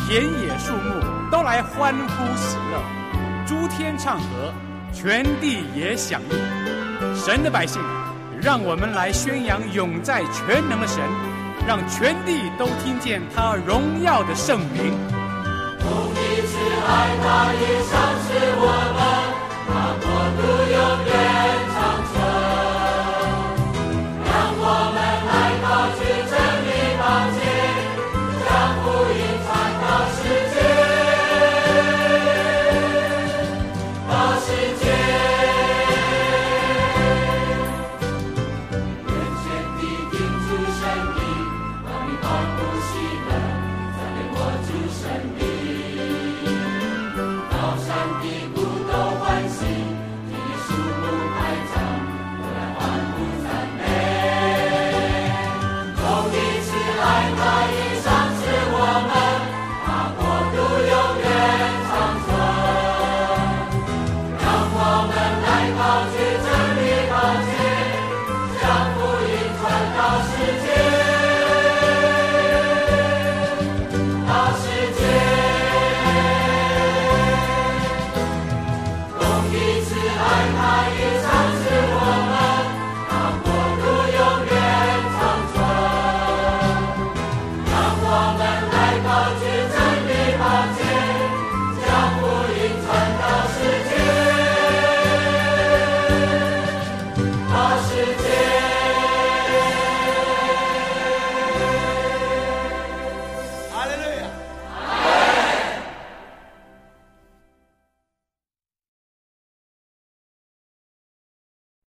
田野树木都来欢呼喜乐，诸天唱和，全地也响应。神的百姓，让我们来宣扬永在全能的神，让全地都听见他荣耀的圣名。 公义慈爱，他已赏赐我们，他国度永远。